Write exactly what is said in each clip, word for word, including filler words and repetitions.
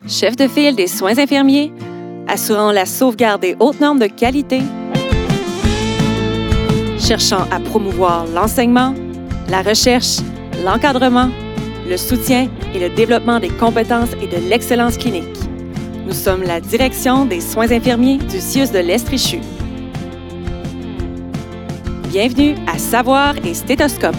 chef de file des soins infirmiers, assurant la sauvegarde des hautes normes de qualité, cherchant à promouvoir l'enseignement, la recherche, l'encadrement, le soutien et le développement des compétences et de l'excellence clinique. Nous sommes la direction des soins infirmiers du C I U S de l'Estrie-Chute. Bienvenue à Savoir et Stéthoscope.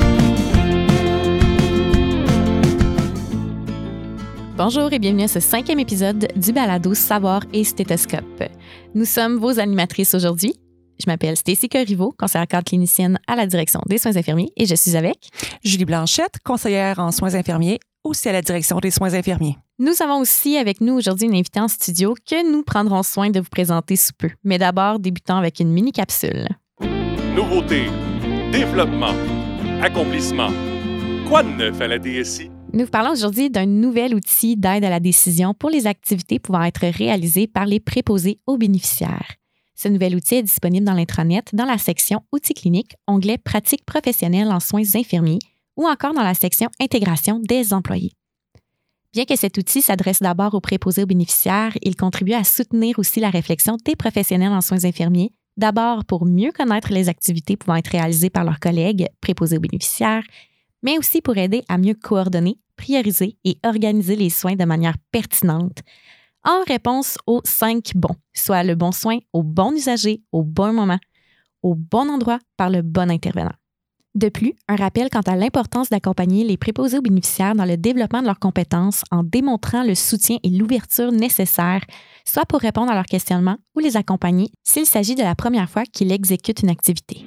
Bonjour et bienvenue à ce cinquième épisode du balado Savoir et Stéthoscope. Nous sommes vos animatrices aujourd'hui. Je m'appelle Stécie Corriveau, conseillère cadre clinicienne à la direction des soins infirmiers et je suis avec Julie Blanchette, conseillère en soins infirmiers, aussi à la direction des soins infirmiers. Nous avons aussi avec nous aujourd'hui une invitée en studio que nous prendrons soin de vous présenter sous peu. Mais d'abord, débutons avec une mini-capsule. Nouveautés, développement, accomplissement. Quoi de neuf à la D S I? Nous vous parlons aujourd'hui d'un nouvel outil d'aide à la décision pour les activités pouvant être réalisées par les préposés aux bénéficiaires. Ce nouvel outil est disponible dans l'intranet, dans la section Outils cliniques, onglet Pratiques professionnelles en soins infirmiers ou encore dans la section Intégration des employés. Bien que cet outil s'adresse d'abord aux préposés aux bénéficiaires, il contribue à soutenir aussi la réflexion des professionnels en soins infirmiers, d'abord pour mieux connaître les activités pouvant être réalisées par leurs collègues préposés aux bénéficiaires, mais aussi pour aider à mieux coordonner, prioriser et organiser les soins de manière pertinente en réponse aux cinq bons, soit le bon soin au bon usager, au bon moment, au bon endroit par le bon intervenant. De plus, un rappel quant à l'importance d'accompagner les préposés aux bénéficiaires dans le développement de leurs compétences en démontrant le soutien et l'ouverture nécessaires, soit pour répondre à leurs questionnements ou les accompagner s'il s'agit de la première fois qu'ils exécutent une activité.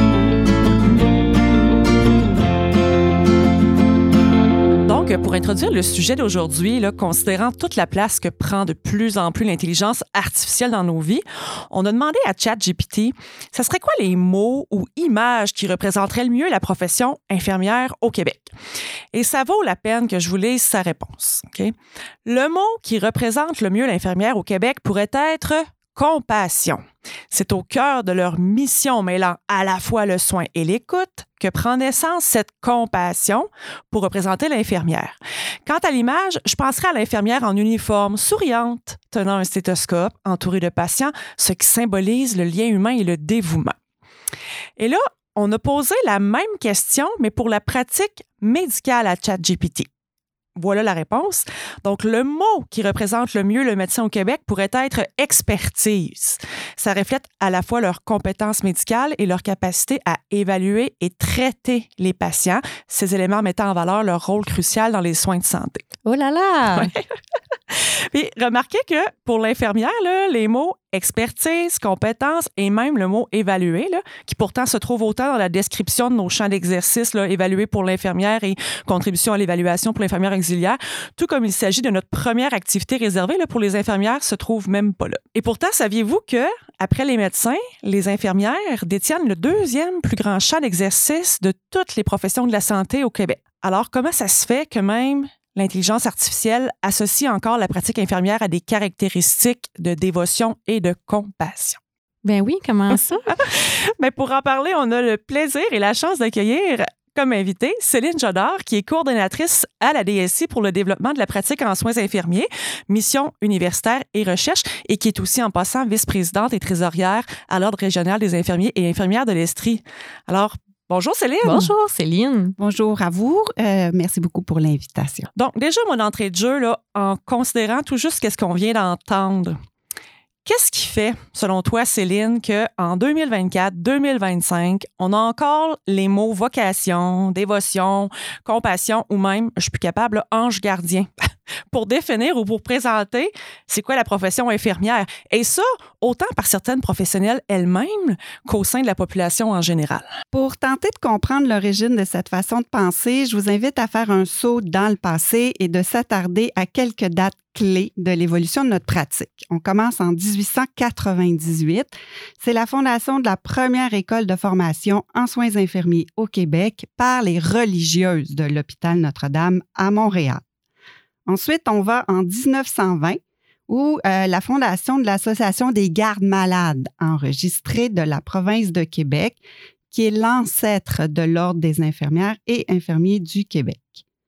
Donc, pour introduire le sujet d'aujourd'hui, là, considérant toute la place que prend de plus en plus l'intelligence artificielle dans nos vies, on a demandé à ChatGPT, ça serait quoi les mots ou images qui représenteraient le mieux la profession infirmière au Québec? Et ça vaut la peine que je vous lise sa réponse. Okay? Le mot qui représente le mieux l'infirmière au Québec pourrait être compassion. C'est au cœur de leur mission mêlant à la fois le soin et l'écoute que prend naissance cette compassion pour représenter l'infirmière. Quant à l'image, je penserais à l'infirmière en uniforme, souriante, tenant un stéthoscope, entourée de patients, ce qui symbolise le lien humain et le dévouement. Et là, on a posé la même question, mais pour la pratique médicale à ChatGPT. Voilà la réponse. Donc, le mot qui représente le mieux le médecin au Québec pourrait être expertise. Ça reflète à la fois leurs compétences médicales et leur capacité à évaluer et traiter les patients, ces éléments mettant en valeur leur rôle crucial dans les soins de santé. Oh là là! Ouais. Puis, remarquez que pour l'infirmière, là, les mots expertise, compétence et même le mot évaluer, là, qui pourtant se trouve autant dans la description de nos champs d'exercice, là, évaluer pour l'infirmière et contribution à l'évaluation pour l'infirmière auxiliaire, tout comme il s'agit de notre première activité réservée là, pour les infirmières, se trouve même pas là. Et pourtant, saviez-vous que, après les médecins, les infirmières détiennent le deuxième plus grand champ d'exercice de toutes les professions de la santé au Québec? Alors, comment ça se fait que même l'intelligence artificielle associe encore la pratique infirmière à des caractéristiques de dévotion et de compassion? Ben oui, comment ça? Mais pour en parler, on a le plaisir et la chance d'accueillir comme invitée Céline Jodard, qui est coordonnatrice à la D S I pour le développement de la pratique en soins infirmiers, mission universitaire et recherche, et qui est aussi en passant vice-présidente et trésorière à l'Ordre régional des infirmiers et infirmières de l'Estrie. Alors, bonjour Céline. Bonjour Céline. Bonjour à vous. Euh, merci beaucoup pour l'invitation. Donc, déjà, mon entrée de jeu, là, en considérant tout juste ce qu'on vient d'entendre, qu'est-ce qui fait, selon toi, Céline, qu'en deux mille vingt-quatre deux mille vingt-cinq, on a encore les mots vocation, dévotion, compassion ou même, je suis plus capable, là, ange gardien pour définir ou pour présenter c'est quoi la profession infirmière? Et ça, autant par certaines professionnelles elles-mêmes qu'au sein de la population en général. Pour tenter de comprendre l'origine de cette façon de penser, je vous invite à faire un saut dans le passé et de s'attarder à quelques dates clés de l'évolution de notre pratique. On commence en dix-huit cent quatre-vingt-dix-huit. C'est la fondation de la première école de formation en soins infirmiers au Québec par les religieuses de l'hôpital Notre-Dame à Montréal. Ensuite, on va en dix-neuf cent vingt, où euh, la fondation de l'Association des gardes-malades enregistrée de la province de Québec, qui est l'ancêtre de l'Ordre des infirmières et infirmiers du Québec.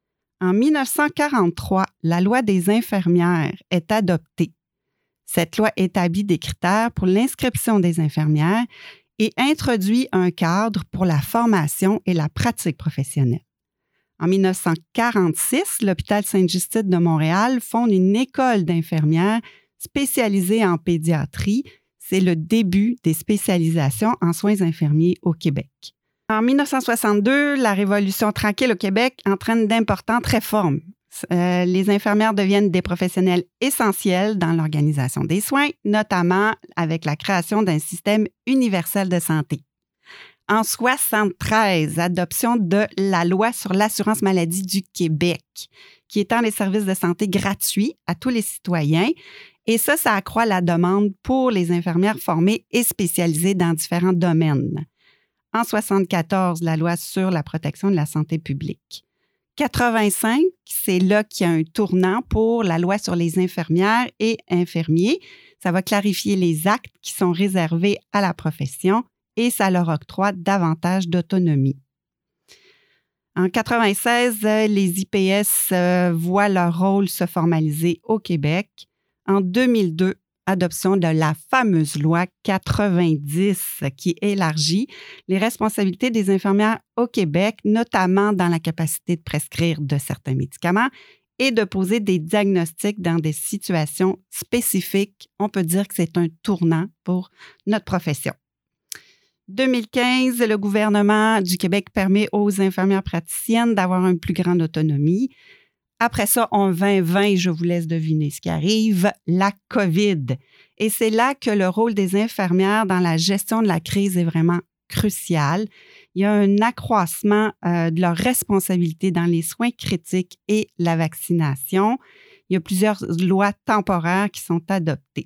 En dix-neuf cent quarante-trois, la loi des infirmières est adoptée. Cette loi établit des critères pour l'inscription des infirmières et introduit un cadre pour la formation et la pratique professionnelle. En dix-neuf cent quarante-six, l'hôpital Sainte-Justine de Montréal fonde une école d'infirmières spécialisée en pédiatrie. C'est le début des spécialisations en soins infirmiers au Québec. En dix-neuf cent soixante-deux, la Révolution tranquille au Québec entraîne d'importantes réformes. Euh, les infirmières deviennent des professionnels essentiels dans l'organisation des soins, notamment avec la création d'un système universel de santé. En soixante-treize, adoption de la loi sur l'assurance maladie du Québec, qui étend les services de santé gratuits à tous les citoyens. Et ça, ça accroît la demande pour les infirmières formées et spécialisées dans différents domaines. En soixante-quatorze, la loi sur la protection de la santé publique. quatre-vingt-cinq, c'est là qu'il y a un tournant pour la loi sur les infirmières et infirmiers. Ça va clarifier les actes qui sont réservés à la profession et ça leur octroie davantage d'autonomie. En quatre-vingt-seize, les I P S euh, voient leur rôle se formaliser au Québec. En deux mille deux, adoption de la fameuse loi quatre-vingt-dix qui élargit les responsabilités des infirmières au Québec, notamment dans la capacité de prescrire de certains médicaments et de poser des diagnostics dans des situations spécifiques. On peut dire que c'est un tournant pour notre profession. deux mille quinze, le gouvernement du Québec permet aux infirmières praticiennes d'avoir une plus grande autonomie. Après ça, en vingt vingt, je vous laisse deviner ce qui arrive, la COVID. Et c'est là que le rôle des infirmières dans la gestion de la crise est vraiment crucial. Il y a un accroissement euh, de leurs responsabilités dans les soins critiques et la vaccination. Il y a plusieurs lois temporaires qui sont adoptées.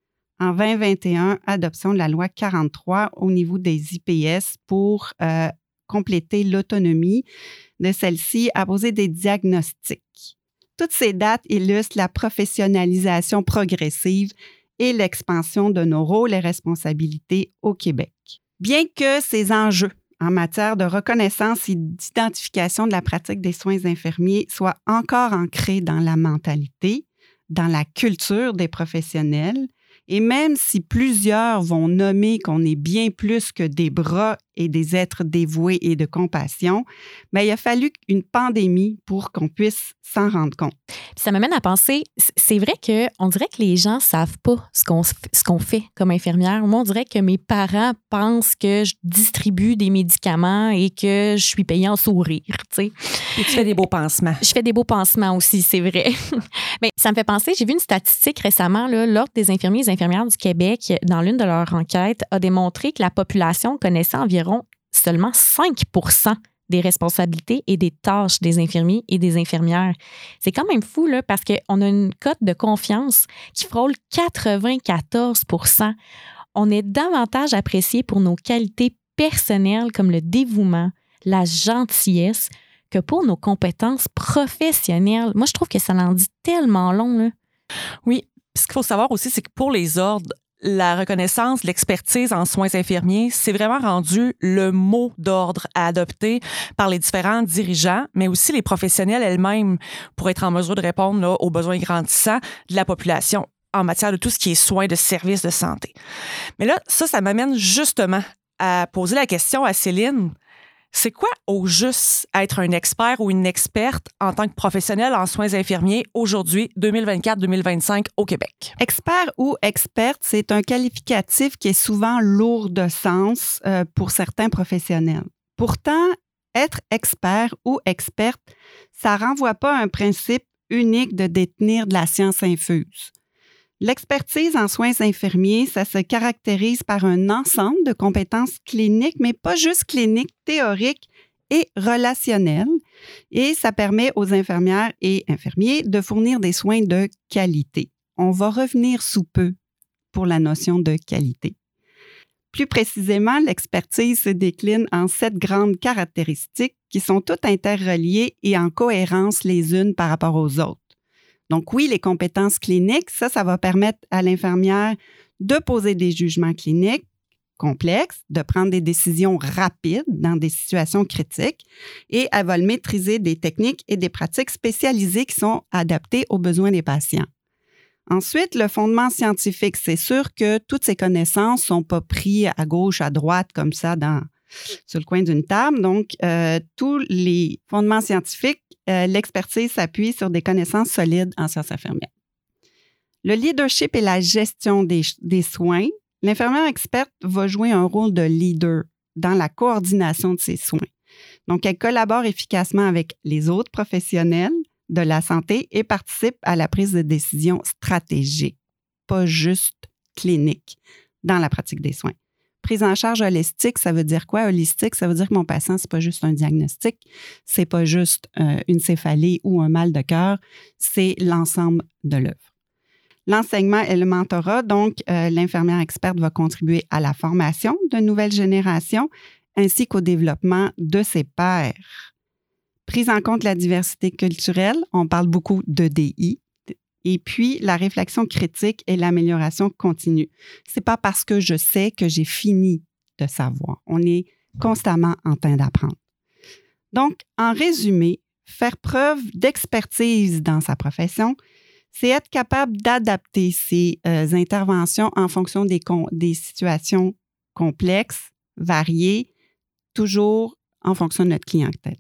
En vingt vingt et un, adoption de la loi quarante-trois au niveau des I P S pour euh, compléter l'autonomie de celle-ci à poser des diagnostics. Toutes ces dates illustrent la professionnalisation progressive et l'expansion de nos rôles et responsabilités au Québec. Bien que ces enjeux en matière de reconnaissance et d'identification de la pratique des soins infirmiers soient encore ancrés dans la mentalité, dans la culture des professionnels, et même si plusieurs vont nommer qu'on est bien plus que des bras et des êtres dévoués et de compassion, bien, il a fallu une pandémie pour qu'on puisse s'en rendre compte. Puis ça m'amène à penser, c'est vrai qu'on dirait que les gens ne savent pas ce qu'on, ce qu'on fait comme infirmière. Moi, on dirait que mes parents pensent que je distribue des médicaments et que je suis payée en sourire, tu sais. Et tu fais des beaux pansements. Je fais des beaux pansements aussi, c'est vrai. Bien, ça me fait penser, j'ai vu une statistique récemment, là, l'Ordre des infirmiers et des infirmières du Québec, dans l'une de leurs enquêtes, a démontré que la population connaissait environ seulement cinq pour cent des responsabilités et des tâches des infirmiers et des infirmières. C'est quand même fou, là, parce qu'on a une cote de confiance qui frôle quatre-vingt-quatorze pour cent. On est davantage apprécié pour nos qualités personnelles comme le dévouement, la gentillesse, que pour nos compétences professionnelles. Moi, je trouve que ça en dit tellement long, là. Oui. Ce qu'il faut savoir aussi, c'est que pour les ordres, la reconnaissance, l'expertise en soins infirmiers, c'est vraiment rendu le mot d'ordre à adopter par les différents dirigeants, mais aussi les professionnels elles-mêmes pour être en mesure de répondre là, aux besoins grandissants de la population en matière de tout ce qui est soins de services de santé. Mais là, ça, ça m'amène justement à poser la question à Céline. C'est quoi, au juste, être un expert ou une experte en tant que professionnel en soins infirmiers aujourd'hui, deux mille vingt-quatre deux mille vingt-cinq, au Québec? Expert ou experte, c'est un qualificatif qui est souvent lourd de sens euh, pour certains professionnels. Pourtant, être expert ou experte, ça ne renvoie pas à un principe unique de détenir de la science infuse. L'expertise en soins infirmiers, ça se caractérise par un ensemble de compétences cliniques, mais pas juste cliniques, théoriques et relationnelles. Et ça permet aux infirmières et infirmiers de fournir des soins de qualité. On va revenir sous peu pour la notion de qualité. Plus précisément, l'expertise se décline en sept grandes caractéristiques qui sont toutes interreliées et en cohérence les unes par rapport aux autres. Donc oui, les compétences cliniques, ça, ça va permettre à l'infirmière de poser des jugements cliniques, complexes, de prendre des décisions rapides dans des situations critiques et elle va le maîtriser des techniques et des pratiques spécialisées qui sont adaptées aux besoins des patients. Ensuite, le fondement scientifique, c'est sûr que toutes ces connaissances ne sont pas prises à gauche, à droite, comme ça, dans, sur le coin d'une table. Donc, euh, tous les fondements scientifiques, euh, l'expertise s'appuie sur des connaissances solides en sciences infirmières. Le leadership et la gestion des, des soins, l'infirmière experte va jouer un rôle de leader dans la coordination de ses soins. Donc, elle collabore efficacement avec les autres professionnels de la santé et participe à la prise de décision stratégique, pas juste clinique, dans la pratique des soins. Prise en charge holistique, ça veut dire quoi? Holistique, ça veut dire que mon patient, c'est pas juste un diagnostic, c'est pas juste euh, une céphalée ou un mal de cœur, c'est l'ensemble de l'œuvre. L'enseignement et le mentorat, donc euh, l'infirmière experte va contribuer à la formation de nouvelles générations ainsi qu'au développement de ses pairs. Prise en compte de la diversité culturelle, on parle beaucoup d'E D I, et puis la réflexion critique et l'amélioration continue. C'est pas parce que je sais que j'ai fini de savoir. On est constamment en train d'apprendre. Donc, en résumé, faire preuve d'expertise dans sa profession, c'est être capable d'adapter ses euh, interventions en fonction des, con- des situations complexes, variées, toujours en fonction de notre clientèle.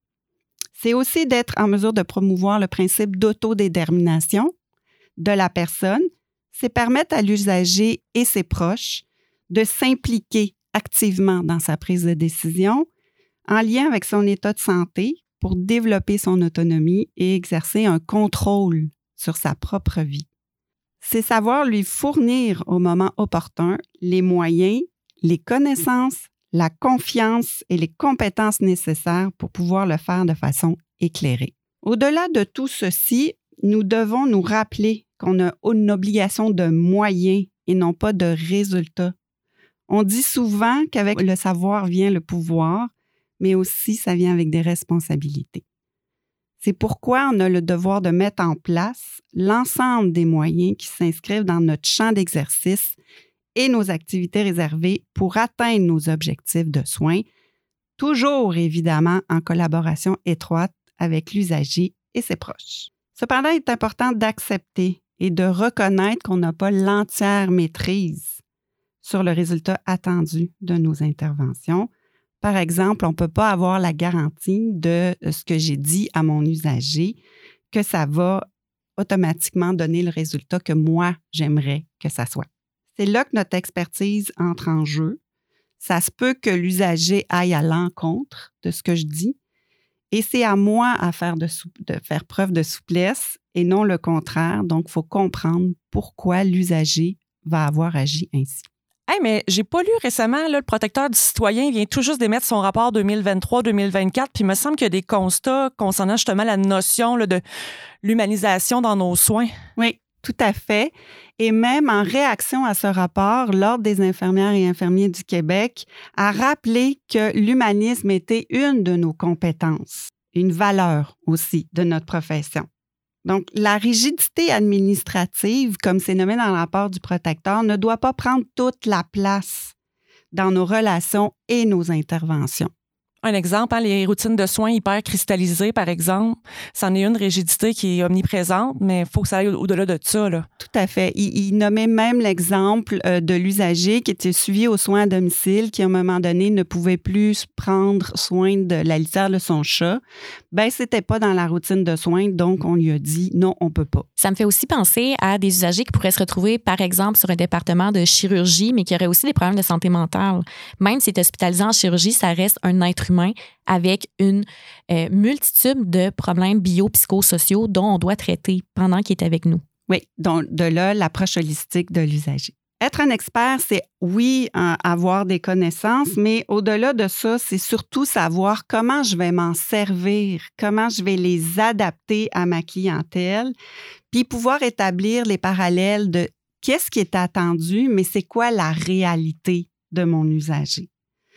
C'est aussi d'être en mesure de promouvoir le principe d'autodétermination de la personne. C'est permettre à l'usager et ses proches de s'impliquer activement dans sa prise de décision en lien avec son état de santé pour développer son autonomie et exercer un contrôle sur sa propre vie. C'est savoir lui fournir au moment opportun les moyens, les connaissances, la confiance et les compétences nécessaires pour pouvoir le faire de façon éclairée. Au-delà de tout ceci, nous devons nous rappeler qu'on a une obligation de moyens et non pas de résultats. On dit souvent qu'avec le savoir vient le pouvoir, mais aussi ça vient avec des responsabilités. C'est pourquoi on a le devoir de mettre en place l'ensemble des moyens qui s'inscrivent dans notre champ d'exercice et nos activités réservées pour atteindre nos objectifs de soins, toujours évidemment en collaboration étroite avec l'usager et ses proches. Cependant, il est important d'accepter et de reconnaître qu'on n'a pas l'entière maîtrise sur le résultat attendu de nos interventions. Par exemple, on ne peut pas avoir la garantie de ce que j'ai dit à mon usager, que ça va automatiquement donner le résultat que moi, j'aimerais que ça soit. C'est là que notre expertise entre en jeu. Ça se peut que l'usager aille à l'encontre de ce que je dis et c'est à moi à faire de, sou- de faire preuve de souplesse et non le contraire. Donc, il faut comprendre pourquoi l'usager va avoir agi ainsi. Hey, mais j'ai pas lu récemment, là, le protecteur du citoyen vient tout juste d'émettre son rapport deux mille vingt-trois deux mille vingt-quatre, puis il me semble qu'il y a des constats concernant justement la notion là, de l'humanisation dans nos soins. Oui, tout à fait. Et même en réaction à ce rapport, l'Ordre des infirmières et infirmiers du Québec a rappelé que l'humanisme était une de nos compétences, une valeur aussi de notre profession. Donc, la rigidité administrative, comme c'est nommé dans le rapport du protecteur, ne doit pas prendre toute la place dans nos relations et nos interventions. Un exemple, hein, les routines de soins hyper cristallisées, par exemple, c'en est une rigidité qui est omniprésente, mais il faut que ça aille au-delà de ça, là. Tout à fait. Il, il nommait même l'exemple euh, de l'usager qui était suivi aux soins à domicile, qui à un moment donné ne pouvait plus prendre soin de la litière de son chat. Ben, c'était pas dans la routine de soins, donc on lui a dit non, on peut pas. Ça me fait aussi penser à des usagers qui pourraient se retrouver, par exemple, sur un département de chirurgie, mais qui auraient aussi des problèmes de santé mentale. Même s'il est hospitalisé en chirurgie, ça reste un être humain avec une euh, multitude de problèmes biopsychosociaux dont on doit traiter pendant qu'il est avec nous. Oui, donc de là, l'approche holistique de l'usager. Être un expert, c'est oui, euh, avoir des connaissances, mais au-delà de ça, c'est surtout savoir comment je vais m'en servir, comment je vais les adapter à ma clientèle, puis pouvoir établir les parallèles de qu'est-ce qui est attendu, mais c'est quoi la réalité de mon usager.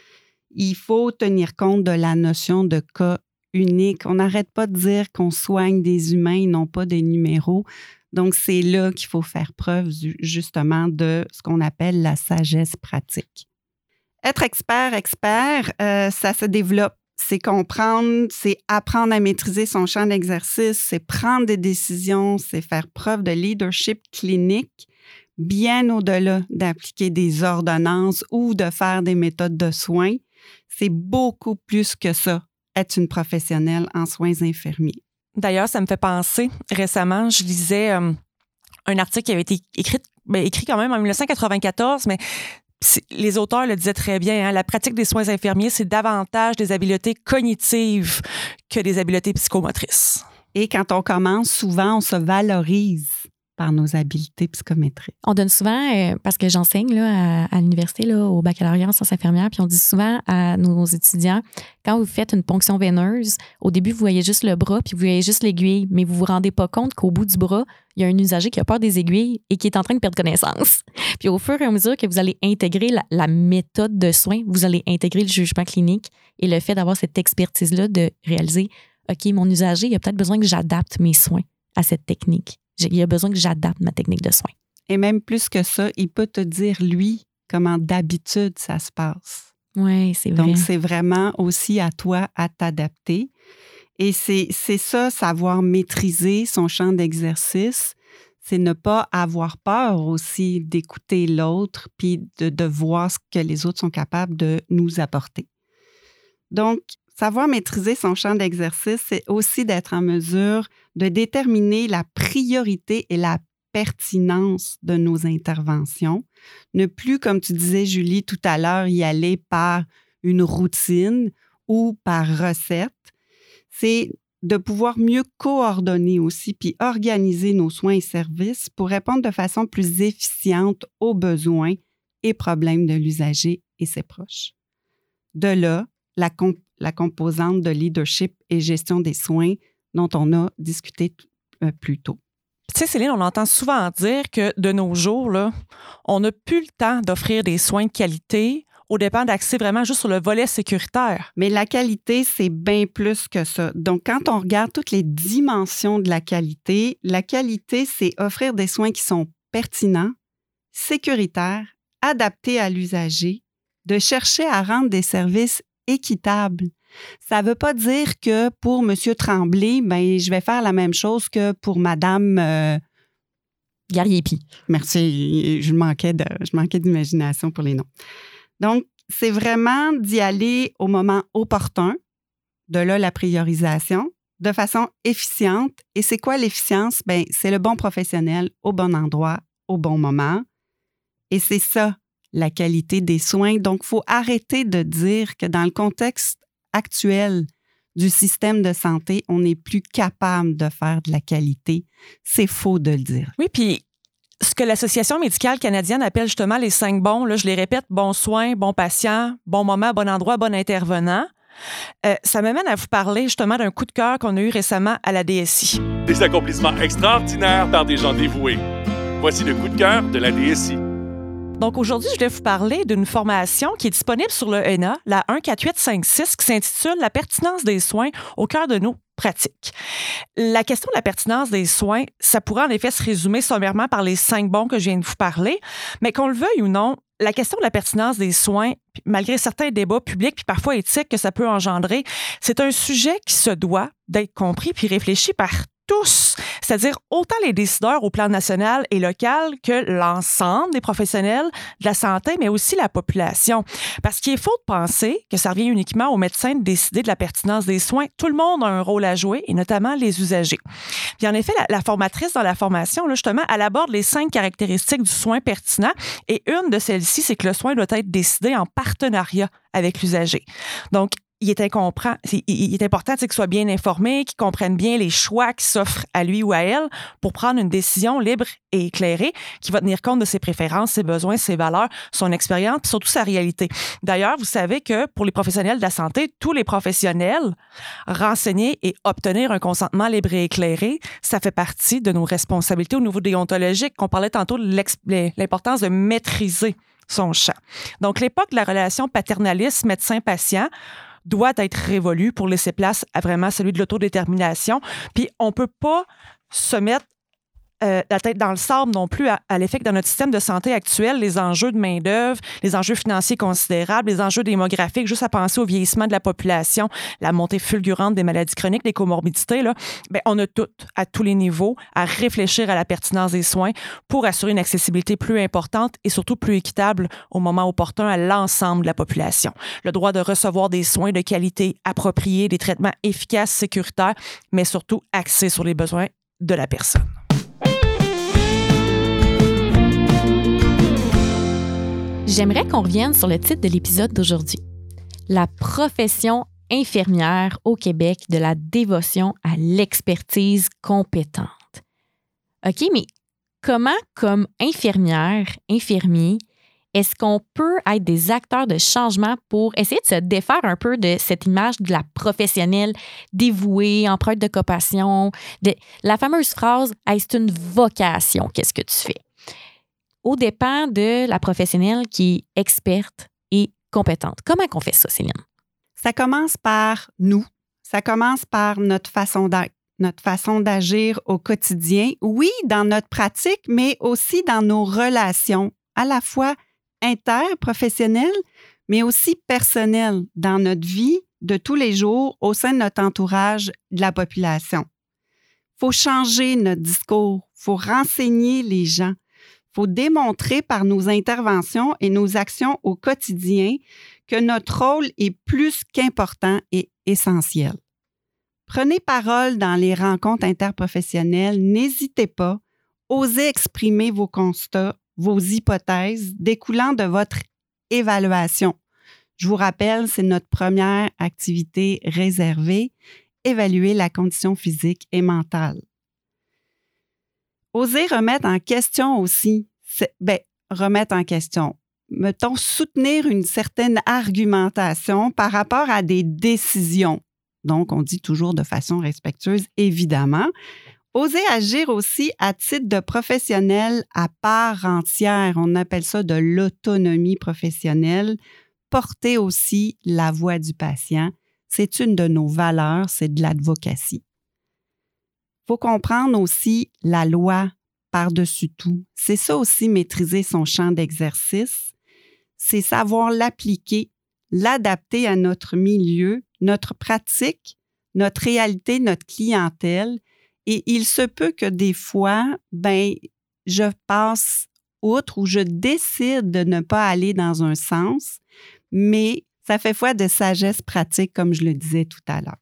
Il faut tenir compte de la notion de cas unique. On n'arrête pas de dire qu'on soigne des humains, non pas des numéros. Donc, c'est là qu'il faut faire preuve justement de ce qu'on appelle la sagesse pratique. Être expert, expert, euh, ça se développe. C'est comprendre, c'est apprendre à maîtriser son champ d'exercice, c'est prendre des décisions, c'est faire preuve de leadership clinique, bien au-delà d'appliquer des ordonnances ou de faire des méthodes de soins. C'est beaucoup plus que ça, être une professionnelle en soins infirmiers. D'ailleurs, ça me fait penser, récemment, je lisais euh, un article qui avait été écrit, ben, écrit quand même en dix-neuf cent quatre-vingt-quatorze, mais les auteurs le disaient très bien, hein, la pratique des soins infirmiers, c'est davantage des habiletés cognitives que des habiletés psychomotrices. Et quand on commence, souvent, on se valorise par nos habiletés psychométriques. On donne souvent, euh, parce que j'enseigne là, à, à l'université, là, au baccalauréat en sciences infirmières, puis on dit souvent à nos étudiants, quand vous faites une ponction veineuse, au début, vous voyez juste le bras, puis vous voyez juste l'aiguille, mais vous vous rendez pas compte qu'au bout du bras, il y a un usager qui a peur des aiguilles et qui est en train de perdre connaissance. Puis au fur et à mesure que vous allez intégrer la, la méthode de soins, vous allez intégrer le jugement clinique et le fait d'avoir cette expertise-là de réaliser, OK, mon usager, il a peut-être besoin que j'adapte mes soins à cette technique. Il a besoin que j'adapte ma technique de soins. Et même plus que ça, il peut te dire, lui, comment d'habitude ça se passe. Oui, c'est vrai. Donc, c'est vraiment aussi à toi à t'adapter. Et c'est, c'est ça, savoir maîtriser son champ d'exercice, c'est ne pas avoir peur aussi d'écouter l'autre puis de, de voir ce que les autres sont capables de nous apporter. Donc, savoir maîtriser son champ d'exercice, c'est aussi d'être en mesure de déterminer la priorité et la pertinence de nos interventions. Ne plus, comme tu disais, Julie, tout à l'heure, y aller par une routine ou par recette. C'est de pouvoir mieux coordonner aussi puis organiser nos soins et services pour répondre de façon plus efficiente aux besoins et problèmes de l'usager et ses proches. De là, la, comp- la composante de leadership et gestion des soins dont on a discuté t- euh, plus tôt. Tu sais, Céline, on entend souvent dire que de nos jours, là, on n'a plus le temps d'offrir des soins de qualité au dépend d'axer vraiment juste sur le volet sécuritaire. Mais la qualité, c'est bien plus que ça. Donc, quand on regarde toutes les dimensions de la qualité, la qualité, c'est offrir des soins qui sont pertinents, sécuritaires, adaptés à l'usager, de chercher à rendre des services équitables. Ça ne veut pas dire que pour M. Tremblay, ben, je vais faire la même chose que pour Mme... Euh... Garriépi. Merci, je manquais, de, je manquais d'imagination pour les noms. Donc, c'est vraiment d'y aller au moment opportun, de là la priorisation, de façon efficiente. Et c'est quoi l'efficience? Bien, c'est le bon professionnel au bon endroit, au bon moment. Et c'est ça, la qualité des soins. Donc, il faut arrêter de dire que dans le contexte actuel du système de santé, on n'est plus capable de faire de la qualité. C'est faux de le dire. Oui, puis ce que l'Association médicale canadienne appelle justement les cinq bons, là, je les répète, bon soin, bon patient, bon moment, bon endroit, bon intervenant. Euh, ça m'amène à vous parler justement d'un coup de cœur qu'on a eu récemment à la D S I. Des accomplissements extraordinaires par des gens dévoués. Voici le coup de cœur de la D S I. Donc aujourd'hui, je vais vous parler d'une formation qui est disponible sur le N A, la un quatre huit cinq six, qui s'intitule « La pertinence des soins au cœur de nos pratiques ». La question de la pertinence des soins, ça pourrait en effet se résumer sommairement par les cinq bons que je viens de vous parler, mais qu'on le veuille ou non, la question de la pertinence des soins, malgré certains débats publics puis parfois éthiques que ça peut engendrer, c'est un sujet qui se doit d'être compris puis réfléchi par tous, c'est-à-dire autant les décideurs au plan national et local que l'ensemble des professionnels de la santé, mais aussi la population. Parce qu'il est faux de penser que ça revient uniquement aux médecins de décider de la pertinence des soins. Tout le monde a un rôle à jouer, et notamment les usagers. Puis en effet, la, la formatrice dans la formation, là, justement, elle aborde les cinq caractéristiques du soin pertinent, et une de celles-ci, c'est que le soin doit être décidé en partenariat avec l'usager. Donc, il est, incomprend, il est important qu'il soit bien informé, qu'il comprenne bien les choix qui s'offrent à lui ou à elle pour prendre une décision libre et éclairée qui va tenir compte de ses préférences, ses besoins, ses valeurs, son expérience, puis surtout sa réalité. D'ailleurs, vous savez que pour les professionnels de la santé, tous les professionnels, renseigner et obtenir un consentement libre et éclairé, ça fait partie de nos responsabilités au niveau déontologique. On parlait tantôt de l'importance de maîtriser son champ. Donc, l'époque de la relation paternaliste médecin-patient doit être révolue pour laisser place à vraiment celui de l'autodétermination. Puis on ne peut pas se mettre euh, la tête dans le sable non plus à, à l'effet que dans notre système de santé actuel, les enjeux de main-d'œuvre, les enjeux financiers considérables, les enjeux démographiques, juste à penser au vieillissement de la population, la montée fulgurante des maladies chroniques, des comorbidités, là, bien, on a tout, à tous les niveaux, à réfléchir à la pertinence des soins pour assurer une accessibilité plus importante et surtout plus équitable au moment opportun à l'ensemble de la population. Le droit de recevoir des soins de qualité appropriés, des traitements efficaces, sécuritaires, mais surtout axés sur les besoins de la personne. J'aimerais qu'on revienne sur le titre de l'épisode d'aujourd'hui. La profession infirmière au Québec de la dévotion à l'expertise compétente. OK, mais comment, comme infirmière, infirmier, est-ce qu'on peut être des acteurs de changement pour essayer de se défaire un peu de cette image de la professionnelle dévouée, empreinte de compassion, de la fameuse phrase « Hey, c'est une vocation, qu'est-ce que tu fais? » Au dépend de la professionnelle qui est experte et compétente. Comment qu'on fait ça, Céline? Ça commence par nous. Ça commence par notre façon d'être, notre façon d'agir au quotidien. Oui, dans notre pratique, mais aussi dans nos relations, à la fois interprofessionnelles, mais aussi personnelles dans notre vie de tous les jours au sein de notre entourage de la population. Il faut changer notre discours, il faut renseigner les gens. Il faut démontrer par nos interventions et nos actions au quotidien que notre rôle est plus qu'important et essentiel. Prenez parole dans les rencontres interprofessionnelles, n'hésitez pas, osez exprimer vos constats, vos hypothèses découlant de votre évaluation. Je vous rappelle, c'est notre première activité réservée, évaluer la condition physique et mentale. Osez remettre en question aussi, c'est, ben, remettre en question, mettons, soutenir une certaine argumentation par rapport à des décisions. Donc, on dit toujours de façon respectueuse, évidemment. Osez agir aussi à titre de professionnel à part entière. On appelle ça de l'autonomie professionnelle. Porter aussi la voix du patient. C'est une de nos valeurs, c'est de l'advocatie. Il faut comprendre aussi la loi par-dessus tout. C'est ça aussi, maîtriser son champ d'exercice. C'est savoir l'appliquer, l'adapter à notre milieu, notre pratique, notre réalité, notre clientèle. Et il se peut que des fois, ben, je passe outre ou je décide de ne pas aller dans un sens, mais ça fait foi de sagesse pratique, comme je le disais tout à l'heure.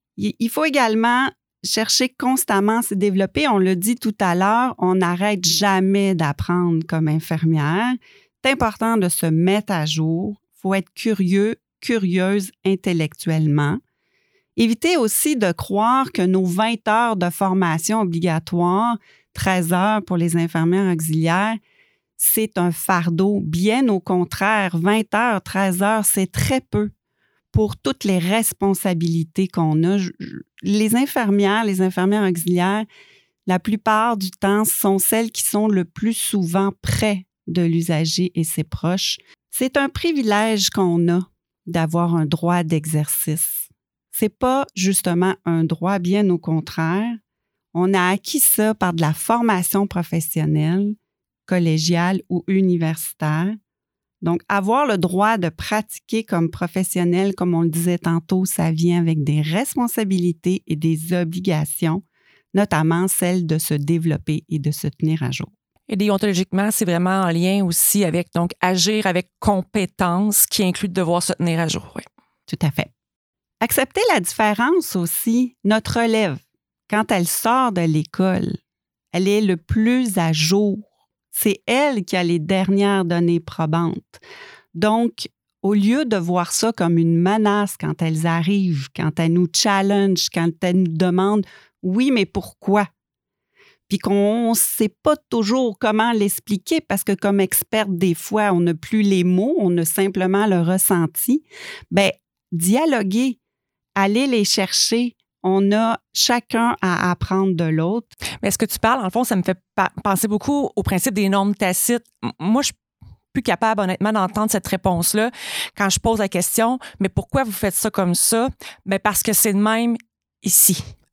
Il faut également chercher constamment à se développer. On le dit tout à l'heure, on n'arrête jamais d'apprendre comme infirmière. C'est important de se mettre à jour. Il faut être curieux, curieuse intellectuellement. Évitez aussi de croire que nos vingt heures de formation obligatoire, treize heures pour les infirmières auxiliaires, c'est un fardeau. Bien au contraire, vingt heures, treize heures, c'est très peu pour toutes les responsabilités qu'on a. Les infirmières, les infirmières auxiliaires, la plupart du temps, sont celles qui sont le plus souvent près de l'usager et ses proches. C'est un privilège qu'on a d'avoir un droit d'exercice. C'est pas justement un droit, bien au contraire. On a acquis ça par de la formation professionnelle, collégiale ou universitaire. Donc, avoir le droit de pratiquer comme professionnel, comme on le disait tantôt, ça vient avec des responsabilités et des obligations, notamment celle de se développer et de se tenir à jour. Et déontologiquement, c'est vraiment en lien aussi avec donc agir avec compétence qui inclut de devoir se tenir à jour. Oui. Tout à fait. Accepter la différence aussi, notre relève, quand elle sort de l'école, elle est le plus à jour. C'est elle qui a les dernières données probantes. Donc, au lieu de voir ça comme une menace quand elles arrivent, quand elles nous challengent, quand elles nous demandent « oui, mais pourquoi ?» Puis qu'on ne sait pas toujours comment l'expliquer parce que comme experte, des fois, on n'a plus les mots, on a simplement le ressenti. Bien, dialoguer, aller les chercher, on a chacun à apprendre de l'autre. Mais est-ce que tu parles, en fond, ça me fait pa- penser beaucoup au principe des normes tacites. Moi, je suis plus capable, honnêtement, d'entendre cette réponse-là quand je pose la question, mais pourquoi vous faites ça comme ça? Bien, parce que c'est de même ici.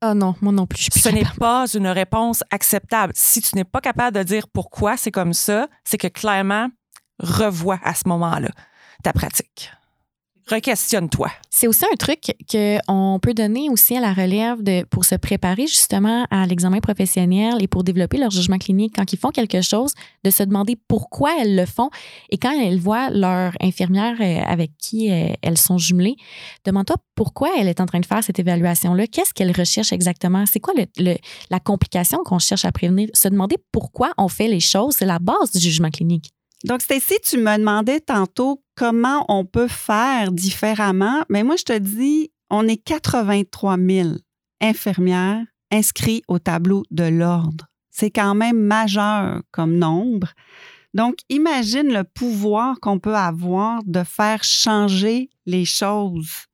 Ah oh non, moi non plus, je suis plus Ce capable. n'est pas une réponse acceptable. Si tu n'es pas capable de dire pourquoi c'est comme ça, c'est que clairement, revois à ce moment-là ta pratique. Requestionne-toi. C'est aussi un truc qu'on peut donner aussi à la relève de, pour se préparer justement à l'examen professionnel et pour développer leur jugement clinique. Quand ils font quelque chose, de se demander pourquoi elles le font. Et quand elles voient leur infirmière avec qui elles sont jumelées, demande-toi pourquoi elle est en train de faire cette évaluation-là. Qu'est-ce qu'elle recherche exactement? C'est quoi le, le, la complication qu'on cherche à prévenir? Se demander pourquoi on fait les choses, c'est la base du jugement clinique. Donc, Stacy, tu me demandais tantôt comment on peut faire différemment. Mais moi, je te dis, on est quatre-vingt-trois mille infirmières inscrites au tableau de l'ordre. C'est quand même majeur comme nombre. Donc, imagine le pouvoir qu'on peut avoir de faire changer les choses.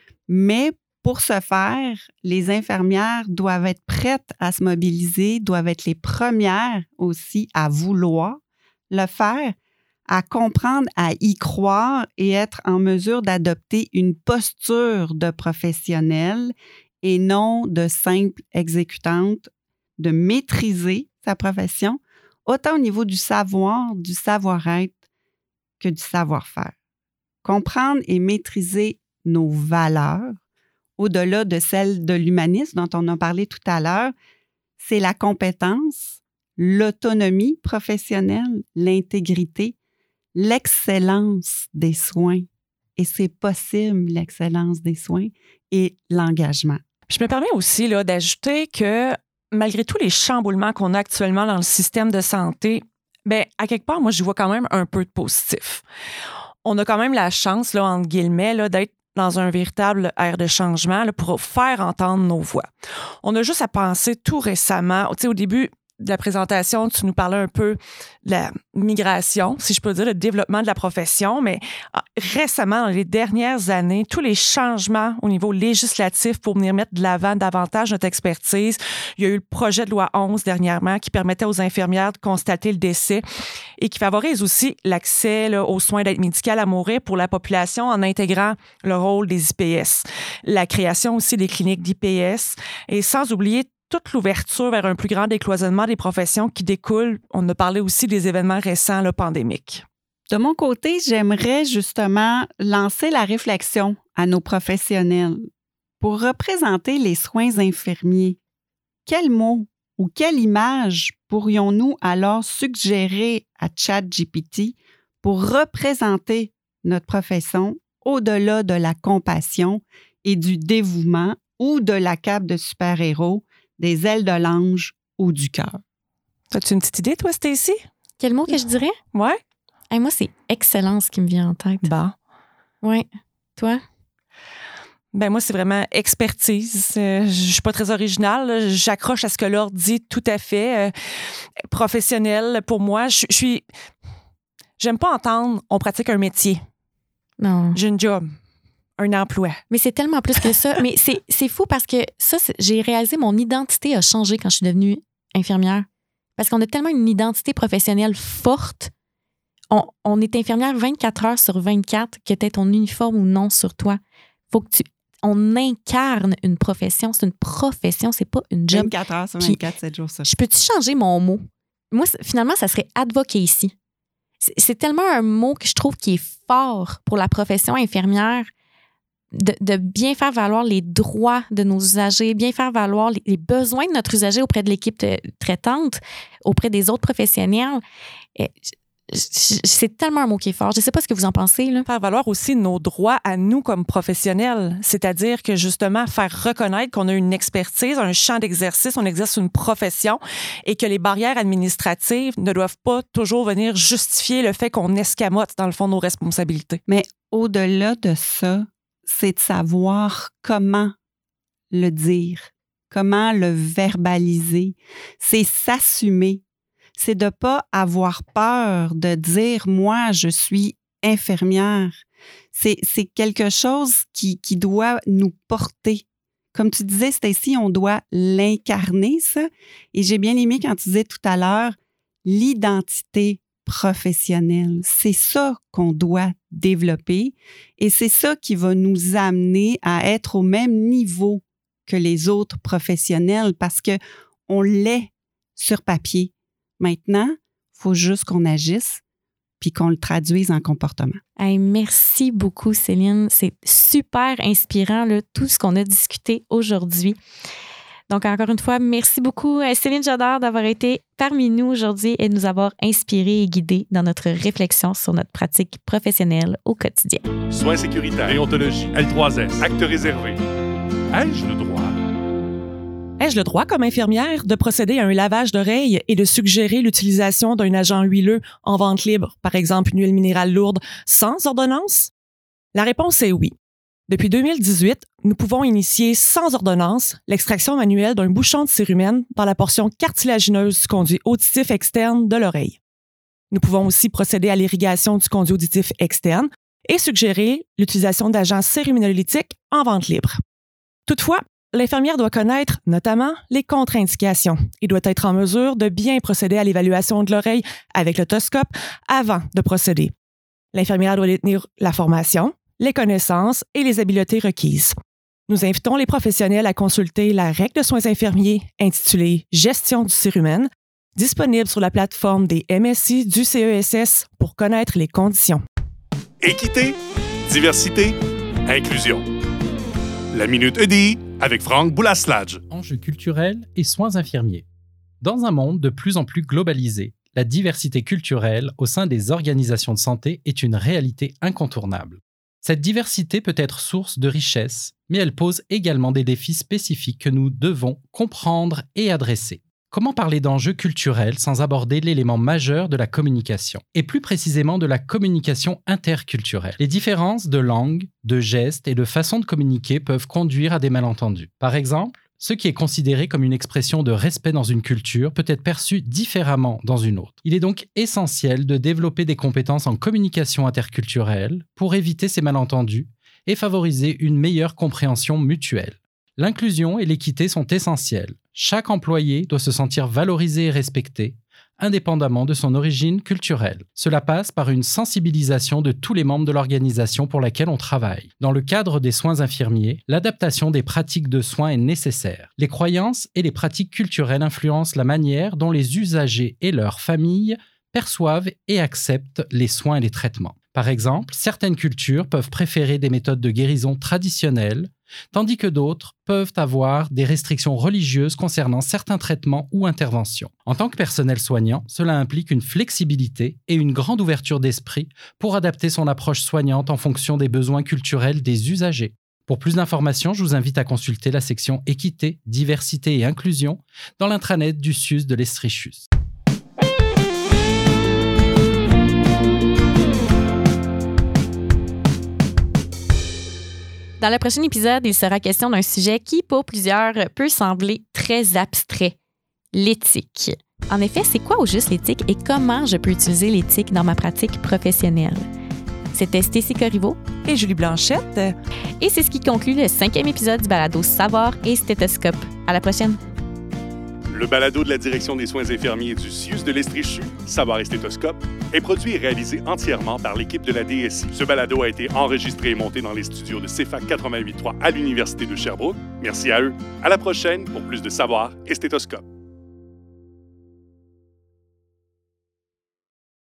Mais pour ce faire, les infirmières doivent être prêtes à se mobiliser, doivent être les premières aussi à vouloir le faire, à comprendre, à y croire et être en mesure d'adopter une posture de professionnelle et non de simple exécutante, de maîtriser sa profession, autant au niveau du savoir, du savoir-être que du savoir-faire. Comprendre et maîtriser nos valeurs, au-delà de celles de l'humanisme dont on a parlé tout à l'heure, c'est la compétence, l'autonomie professionnelle, l'intégrité, l'excellence des soins. Et c'est possible, l'excellence des soins et l'engagement. Je me permets aussi là, d'ajouter que malgré tous les chamboulements qu'on a actuellement dans le système de santé, bien, à quelque part, moi, je vois quand même un peu de positif. On a quand même la chance, là, entre guillemets, là, d'être dans un véritable ère de changement là, pour faire entendre nos voix. On a juste à penser tout récemment, tu sais, au début de la présentation, tu nous parlais un peu de la migration, si je peux dire, le développement de la profession, mais récemment, dans les dernières années, tous les changements au niveau législatif pour venir mettre de l'avant davantage notre expertise. Il y a eu le projet de loi onze dernièrement qui permettait aux infirmières de constater le décès et qui favorise aussi l'accès là, aux soins d'aide médicale à mourir pour la population en intégrant le rôle des I P S. La création aussi des cliniques d'I P S et sans oublier toute l'ouverture vers un plus grand décloisonnement des professions qui découlent, on a parlé aussi des événements récents là, pandémiques. De mon côté, j'aimerais justement lancer la réflexion à nos professionnels. Pour représenter les soins infirmiers, quels mots ou quelle image pourrions-nous alors suggérer à ChatGPT pour représenter notre profession au-delà de la compassion et du dévouement ou de la cape de super-héros, des ailes de l'ange ou du cœur? As-tu une petite idée, toi, Stacy? Quel mot que je dirais? Ouais. Hey, moi, c'est excellence qui me vient en tête. Bon. Oui. Toi? Ben moi, c'est vraiment expertise. Euh, je suis pas très originale. J'accroche à ce que l'ordre dit tout à fait. Euh, professionnel, pour moi, je suis... J'aime pas entendre « on pratique un métier ». Non. J'ai une job. Un emploi. Mais c'est tellement plus que ça. Mais c'est, c'est fou parce que ça, c'est, j'ai réalisé mon identité a changé quand je suis devenue infirmière. Parce qu'on a tellement une identité professionnelle forte. On, on est infirmière vingt-quatre heures sur vingt-quatre, que tu aies ton uniforme ou non sur toi. Faut que tu... On incarne une profession. C'est une profession, c'est pas une job. vingt-quatre heures sur vingt-quatre, sept jours sur Je peux-tu changer mon mot? Moi, finalement, ça serait advocacy. C'est, c'est tellement un mot que je trouve qui est fort pour la profession infirmière. De, de bien faire valoir les droits de nos usagers, bien faire valoir les, les besoins de notre usager auprès de l'équipe de, traitante, auprès des autres professionnels. Et, c'est tellement un mot qui est fort. Je ne sais pas ce que vous en pensez. Là. Faire valoir aussi nos droits à nous comme professionnels, c'est-à-dire que justement faire reconnaître qu'on a une expertise, un champ d'exercice, on exerce une profession et que les barrières administratives ne doivent pas toujours venir justifier le fait qu'on escamote dans le fond nos responsabilités. Mais au-delà de ça, c'est de savoir comment le dire, comment le verbaliser. C'est s'assumer. C'est de ne pas avoir peur de dire « moi, je suis infirmière ». C'est, c'est quelque chose qui, qui doit nous porter. Comme tu disais, Stacy, on doit l'incarner, ça. Et j'ai bien aimé quand tu disais tout à l'heure, l'identité professionnelle. C'est ça qu'on doit développer et c'est ça qui va nous amener à être au même niveau que les autres professionnels parce qu'on l'est sur papier. Maintenant, il faut juste qu'on agisse puis qu'on le traduise en comportement. Hey, merci beaucoup, Céline. C'est super inspirant, là, tout ce qu'on a discuté aujourd'hui. Donc, encore une fois, merci beaucoup à Céline Jodard d'avoir été parmi nous aujourd'hui et de nous avoir inspirés et guidés dans notre réflexion sur notre pratique professionnelle au quotidien. Soins sécuritaires, déontologie, L trois S, actes réservés. Ai-je le droit? Ai-je le droit, comme infirmière, de procéder à un lavage d'oreilles et de suggérer l'utilisation d'un agent huileux en vente libre, par exemple une huile minérale lourde, sans ordonnance? La réponse est oui. Depuis deux mille dix-huit, nous pouvons initier sans ordonnance l'extraction manuelle d'un bouchon de cérumen dans la portion cartilagineuse du conduit auditif externe de l'oreille. Nous pouvons aussi procéder à l'irrigation du conduit auditif externe et suggérer l'utilisation d'agents céruménolytiques en vente libre. Toutefois, l'infirmière doit connaître notamment les contre-indications et doit être en mesure de bien procéder à l'évaluation de l'oreille avec l'otoscope avant de procéder. L'infirmière doit détenir la formation, les connaissances et les habiletés requises. Nous invitons les professionnels à consulter la règle de soins infirmiers intitulée « Gestion du cérumen », disponible sur la plateforme des M S I du C E S S pour connaître les conditions. Équité, diversité, inclusion. La Minute E D I avec Franck Boulasladj. Enjeux culturels et soins infirmiers. Dans un monde de plus en plus globalisé, la diversité culturelle au sein des organisations de santé est une réalité incontournable. Cette diversité peut être source de richesse, mais elle pose également des défis spécifiques que nous devons comprendre et adresser. Comment parler d'enjeux culturels sans aborder l'élément majeur de la communication, et plus précisément de la communication interculturelle? Les différences de langue, de gestes et de façon de communiquer peuvent conduire à des malentendus. Par exemple, ce qui est considéré comme une expression de respect dans une culture peut être perçu différemment dans une autre. Il est donc essentiel de développer des compétences en communication interculturelle pour éviter ces malentendus et favoriser une meilleure compréhension mutuelle. L'inclusion et l'équité sont essentielles. Chaque employé doit se sentir valorisé et respecté, indépendamment de son origine culturelle. Cela passe par une sensibilisation de tous les membres de l'organisation pour laquelle on travaille. Dans le cadre des soins infirmiers, l'adaptation des pratiques de soins est nécessaire. Les croyances et les pratiques culturelles influencent la manière dont les usagers et leurs familles perçoivent et acceptent les soins et les traitements. Par exemple, certaines cultures peuvent préférer des méthodes de guérison traditionnelles, tandis que d'autres peuvent avoir des restrictions religieuses concernant certains traitements ou interventions. En tant que personnel soignant, cela implique une flexibilité et une grande ouverture d'esprit pour adapter son approche soignante en fonction des besoins culturels des usagers. Pour plus d'informations, je vous invite à consulter la section Équité, Diversité et Inclusion dans l'intranet du C U S de l'Estrichus. Dans le prochain épisode, il sera question d'un sujet qui, pour plusieurs, peut sembler très abstrait, l'éthique. En effet, c'est quoi au juste l'éthique et comment je peux utiliser l'éthique dans ma pratique professionnelle? C'était Stécie Corriveau Et Julie Blanchette. et c'est ce qui conclut le cinquième épisode du balado Savoir et Stéthoscope. À la prochaine! Le balado de la direction des soins infirmiers du C I U S de l'Estrichus, Savoir et Stéthoscope, est produit et réalisé entièrement par l'équipe de la D S I. Ce balado a été enregistré et monté dans les studios de C F A C quatre-vingt-huit point trois à l'Université de Sherbrooke. Merci à eux. À la prochaine pour plus de Savoir et Stéthoscope.